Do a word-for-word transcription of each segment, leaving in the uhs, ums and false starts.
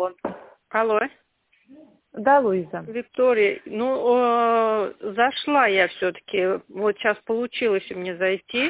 телефон. Алло, Да, Луиза. Виктория, ну, э, зашла я все-таки, вот сейчас получилось мне зайти.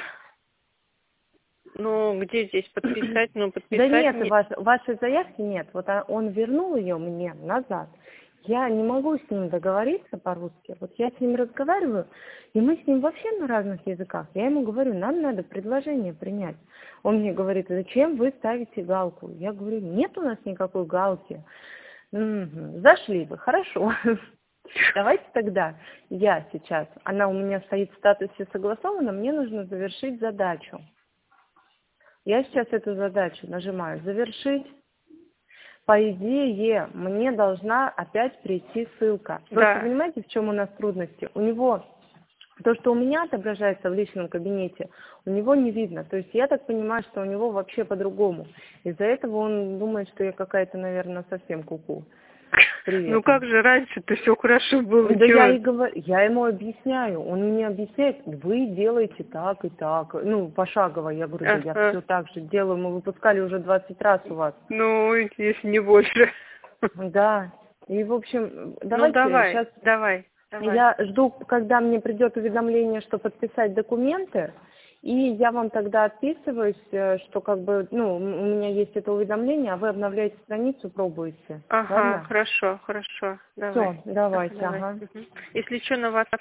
Ну, где здесь подписать? Ну, подписать. Да нет, не... ваш, вашей заявки нет. Вот а- он вернул ее мне назад. Я не могу с ним договориться по-русски. Вот я с ним разговариваю, и мы с ним вообще на разных языках. Я ему говорю, нам надо предложение принять. Он мне говорит, зачем вы ставите галку? Я говорю, нет у нас никакой галки. Мгм. Зашли бы, хорошо. Давайте тогда я сейчас, она у меня стоит в статусе согласована, мне нужно завершить задачу. Я сейчас эту задачу нажимаю «Завершить». По идее, мне должна опять прийти ссылка. Просто Да. понимаете, в чем у нас трудности? У него то, что у меня отображается в личном кабинете, у него не видно. То есть я так понимаю, что у него вообще по-другому. Из-за этого он думает, что я какая-то, наверное, совсем куку. Привет. Ну как же раньше-то все хорошо было? Да чё? я, и говорю, я ему объясняю, он мне объясняет, вы делаете так и так, ну, пошагово, я говорю, да я Ага. все так же делаю, мы выпускали уже двадцать раз у вас. Ну, если не больше. Да, и в общем, давайте Ну давай, сейчас давай, давай. я жду, когда мне придет уведомление, что подписать документы, и я вам тогда отписываюсь, э, что как бы, ну, у меня есть это уведомление, а вы обновляете страницу, пробуете. Ага, Ладно? хорошо, хорошо. Давай. Все, давайте, Давай. ага. Мгм. Если что, на вас